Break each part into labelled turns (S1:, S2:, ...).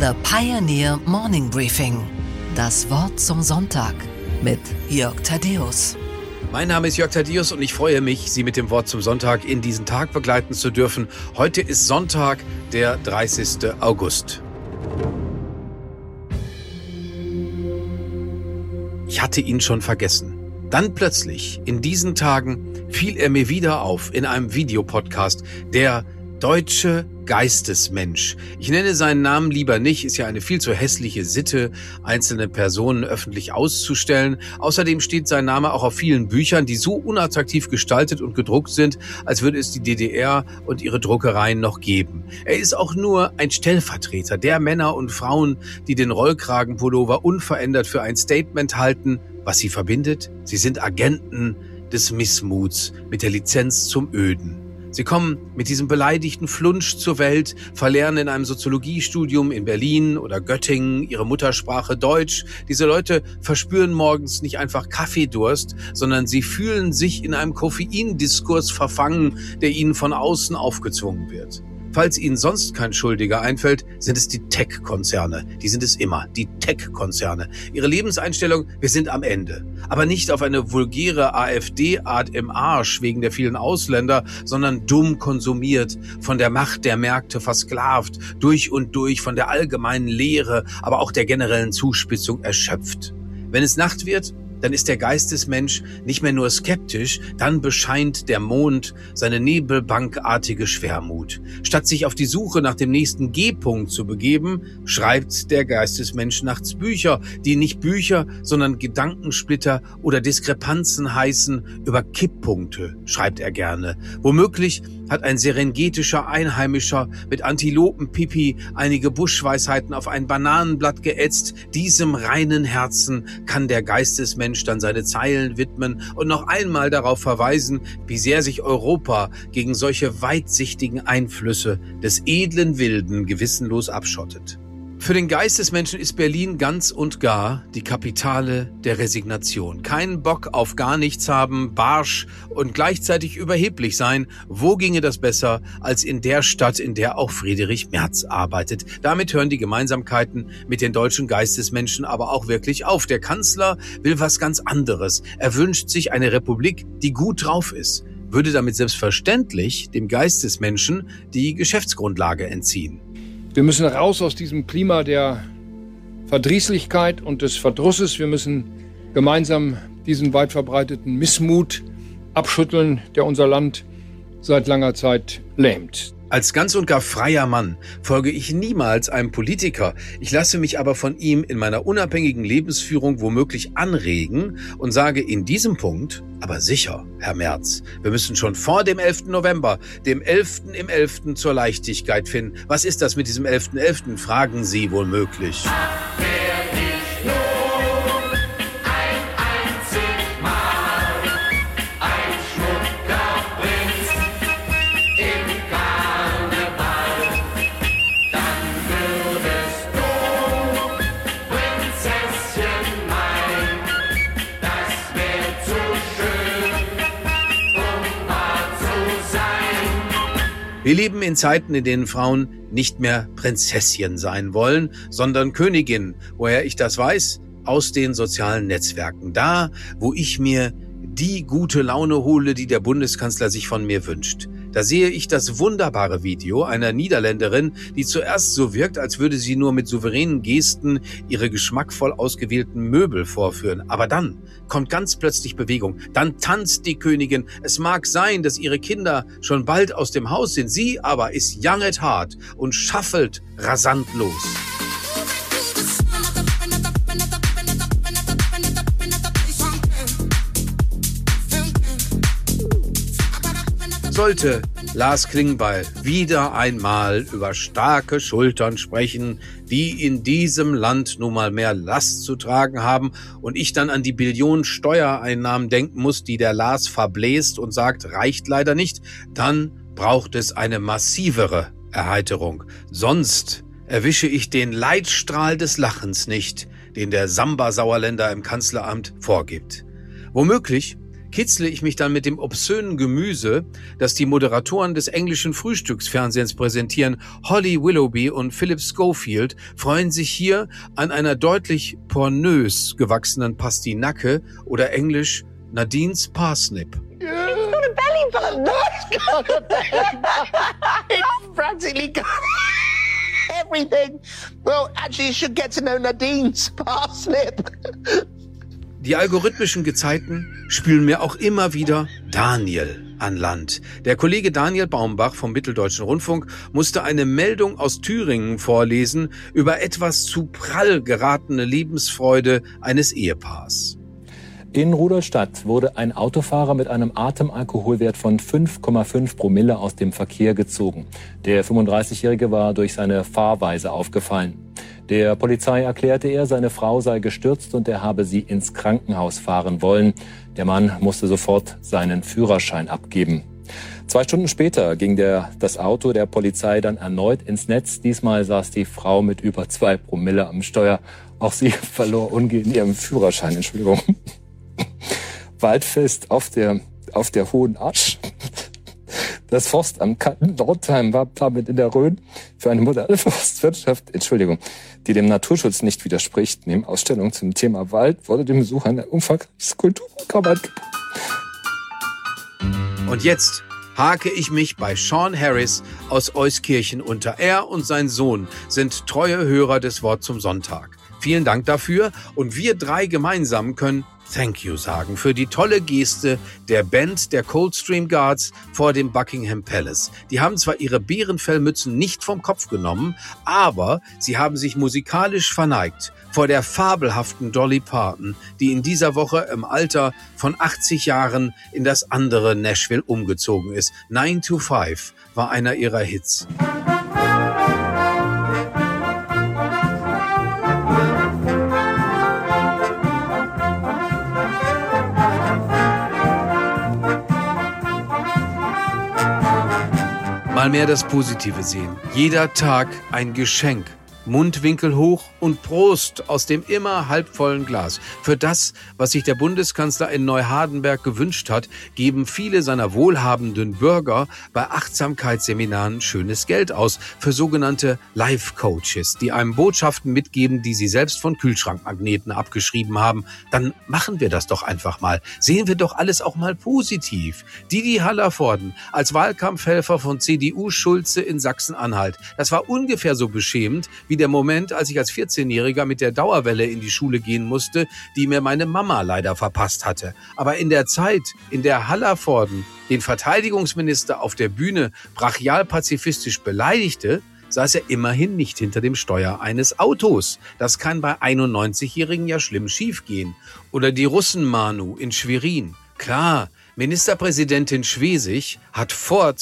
S1: The Pioneer Morning Briefing. Das Wort zum Sonntag mit Jörg Thaddäus.
S2: Mein Name ist Jörg Thaddäus und ich freue mich, Sie mit dem Wort zum Sonntag in diesen Tag begleiten zu dürfen. Heute ist Sonntag, der 30. August. Ich hatte ihn schon vergessen. Dann plötzlich, in diesen Tagen, fiel er mir wieder auf in einem Videopodcast, der deutsche Geistesmensch. Ich nenne seinen Namen lieber nicht, ist ja eine viel zu hässliche Sitte, einzelne Personen öffentlich auszustellen. Außerdem steht sein Name auch auf vielen Büchern, die so unattraktiv gestaltet und gedruckt sind, als würde es die DDR und ihre Druckereien noch geben. Er ist auch nur ein Stellvertreter der Männer und Frauen, die den Rollkragenpullover unverändert für ein Statement halten. Was sie verbindet? Sie sind Agenten des Missmuts mit der Lizenz zum Öden. Sie kommen mit diesem beleidigten Flunsch zur Welt, verlernen in einem Soziologiestudium in Berlin oder Göttingen ihre Muttersprache Deutsch. Diese Leute verspüren morgens nicht einfach Kaffeedurst, sondern sie fühlen sich in einem Koffeindiskurs verfangen, der ihnen von außen aufgezwungen wird. Falls Ihnen sonst kein Schuldiger einfällt, sind es die Tech-Konzerne. Die sind es immer, die Tech-Konzerne. Ihre Lebenseinstellung, wir sind am Ende. Aber nicht auf eine vulgäre AfD-Art im Arsch wegen der vielen Ausländer, sondern dumm konsumiert, von der Macht der Märkte versklavt, durch und durch von der allgemeinen Lehre, aber auch der generellen Zuspitzung erschöpft. Wenn es Nacht wird, dann ist der Geistesmensch nicht mehr nur skeptisch, dann bescheint der Mond seine nebelbankartige Schwermut. Statt sich auf die Suche nach dem nächsten G-Punkt zu begeben, schreibt der Geistesmensch nachts Bücher, die nicht Bücher, sondern Gedankensplitter oder Diskrepanzen heißen. Über Kipppunkte schreibt er gerne. Womöglich hat ein serengetischer Einheimischer mit Antilopenpipi einige Buschweisheiten auf ein Bananenblatt geätzt. Diesem reinen Herzen kann der Geistesmensch dann seine Zeilen widmen und noch einmal darauf verweisen, wie sehr sich Europa gegen solche weitsichtigen Einflüsse des edlen Wilden gewissenlos abschottet. Für den Geistesmenschen ist Berlin ganz und gar die Kapitale der Resignation. Keinen Bock auf gar nichts haben, barsch und gleichzeitig überheblich sein. Wo ginge das besser als in der Stadt, in der auch Friedrich Merz arbeitet? Damit hören die Gemeinsamkeiten mit den deutschen Geistesmenschen aber auch wirklich auf. Der Kanzler will was ganz anderes. Er wünscht sich eine Republik, die gut drauf ist, würde damit selbstverständlich dem Geistesmenschen die Geschäftsgrundlage entziehen.
S3: Wir müssen raus aus diesem Klima der Verdrießlichkeit und des Verdrusses. Wir müssen gemeinsam diesen weit verbreiteten Missmut abschütteln, der unser Land seit langer Zeit lähmt.
S2: Als ganz und gar freier Mann folge ich niemals einem Politiker. Ich lasse mich aber von ihm in meiner unabhängigen Lebensführung womöglich anregen und sage in diesem Punkt, aber sicher, Herr Merz, wir müssen schon vor dem 11. November, dem 11. im 11. zur Leichtigkeit finden. Was ist das mit diesem 11.11., fragen Sie womöglich. Wir leben in Zeiten, in denen Frauen nicht mehr Prinzesschen sein wollen, sondern Königinnen. Woher ich das weiß? Aus den sozialen Netzwerken. Da, wo ich mir die gute Laune hole, die der Bundeskanzler sich von mir wünscht. Da sehe ich das wunderbare Video einer Niederländerin, die zuerst so wirkt, als würde sie nur mit souveränen Gesten ihre geschmackvoll ausgewählten Möbel vorführen. Aber dann kommt ganz plötzlich Bewegung. Dann tanzt die Königin. Es mag sein, dass ihre Kinder schon bald aus dem Haus sind. Sie aber ist young at heart und schaffelt rasant los. Sollte Lars Klingbeil wieder einmal über starke Schultern sprechen, die in diesem Land nun mal mehr Last zu tragen haben und ich dann an die Billionen Steuereinnahmen denken muss, die der Lars verbläst und sagt, reicht leider nicht, dann braucht es eine massivere Erheiterung. Sonst erwische ich den Leitstrahl des Lachens nicht, den der Samba-Sauerländer im Kanzleramt vorgibt. Womöglich kitzle ich mich dann mit dem obszönen Gemüse, das die Moderatoren des englischen Frühstücksfernsehens präsentieren. Holly Willoughby und Philip Schofield freuen sich hier an einer deutlich pornös gewachsenen Pastinake oder englisch Nadine's Parsnip.
S4: It's got a belly button. No, it's got a belly button. It's practically got everything. Well, actually, you should get to know Nadine's Parsnip.
S2: Die algorithmischen Gezeiten spülen mir auch immer wieder Daniel an Land. Der Kollege Daniel Baumbach vom Mitteldeutschen Rundfunk musste eine Meldung aus Thüringen vorlesen über etwas zu prall geratene Lebensfreude eines Ehepaars.
S5: In Rudolstadt wurde ein Autofahrer mit einem Atemalkoholwert von 5,5 Promille aus dem Verkehr gezogen. Der 35-Jährige war durch seine Fahrweise aufgefallen. Der Polizei erklärte er, seine Frau sei gestürzt und er habe sie ins Krankenhaus fahren wollen. Der Mann musste sofort seinen Führerschein abgeben. 2 Stunden später ging das Auto der Polizei dann erneut ins Netz. Diesmal saß die Frau mit über 2 Promille am Steuer. Auch sie verlor umgehend ihren Führerschein. Entschuldigung. Waldfest auf der Hohen Asch. Das Forstamt Nordheim war damit in der Rhön für eine moderne Forstwirtschaft, die dem Naturschutz nicht widerspricht. Neben Ausstellungen zum Thema Wald wurde dem Besuch ein umfangreiches Kulturprogramm angeboten.
S2: Und jetzt hake ich mich bei Sean Harris aus Euskirchen unter. Er und sein Sohn sind treue Hörer des Wort zum Sonntag. Vielen Dank dafür und wir 3 gemeinsam können Thank you sagen für die tolle Geste der Band der Coldstream Guards vor dem Buckingham Palace. Die haben zwar ihre Bärenfellmützen nicht vom Kopf genommen, aber sie haben sich musikalisch verneigt vor der fabelhaften Dolly Parton, die in dieser Woche im Alter von 80 Jahren in das andere Nashville umgezogen ist. 9 to 5 war einer ihrer Hits. Mal mehr das Positive sehen. Jeder Tag ein Geschenk. Mundwinkel hoch und Prost aus dem immer halbvollen Glas. Für das, was sich der Bundeskanzler in Neuhardenberg gewünscht hat, geben viele seiner wohlhabenden Bürger bei Achtsamkeitsseminaren schönes Geld aus für sogenannte Life-Coaches, die einem Botschaften mitgeben, die sie selbst von Kühlschrankmagneten abgeschrieben haben. Dann machen wir das doch einfach mal. Sehen wir doch alles auch mal positiv. Didi Hallervorden als Wahlkampfhelfer von CDU-Schulze in Sachsen-Anhalt. Das war ungefähr so beschämend wie der Moment, als ich als 14-Jähriger mit der Dauerwelle in die Schule gehen musste, die mir meine Mama leider verpasst hatte. Aber in der Zeit, in der Hallervorden den Verteidigungsminister auf der Bühne brachial pazifistisch beleidigte, saß er immerhin nicht hinter dem Steuer eines Autos. Das kann bei 91-Jährigen ja schlimm schiefgehen. Oder die Russenmanu in Schwerin. Klar, Ministerpräsidentin Schwesig hat vor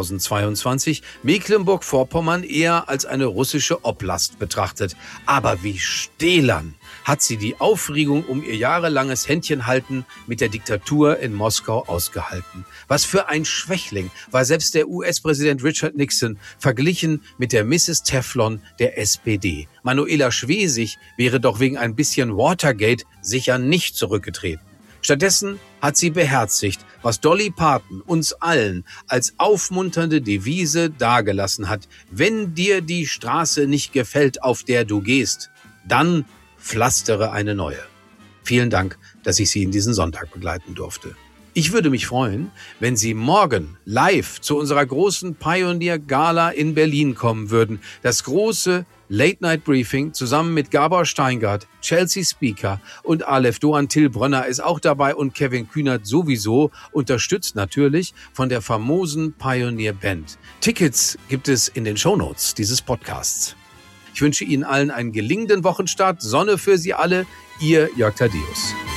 S2: 2022 Mecklenburg-Vorpommern eher als eine russische Oblast betrachtet. Aber wie stählern hat sie die Aufregung um ihr jahrelanges Händchenhalten mit der Diktatur in Moskau ausgehalten. Was für ein Schwächling war selbst der US-Präsident Richard Nixon verglichen mit der Mrs. Teflon der SPD. Manuela Schwesig wäre doch wegen ein bisschen Watergate sicher nicht zurückgetreten. Stattdessen hat sie beherzigt, was Dolly Parton uns allen als aufmunternde Devise dargelassen hat. Wenn dir die Straße nicht gefällt, auf der du gehst, dann pflastere eine neue. Vielen Dank, dass ich Sie in diesen Sonntag begleiten durfte. Ich würde mich freuen, wenn Sie morgen live zu unserer großen Pioneer Gala in Berlin kommen würden. Das große Late-Night-Briefing zusammen mit Gabor Steingart, Chelsea Speaker und Aleph Doğan Till-Brönner ist auch dabei und Kevin Kühnert sowieso, unterstützt natürlich von der famosen Pioneer Band. Tickets gibt es in den Shownotes dieses Podcasts. Ich wünsche Ihnen allen einen gelingenden Wochenstart. Sonne für Sie alle. Ihr Jörg Thaddeus.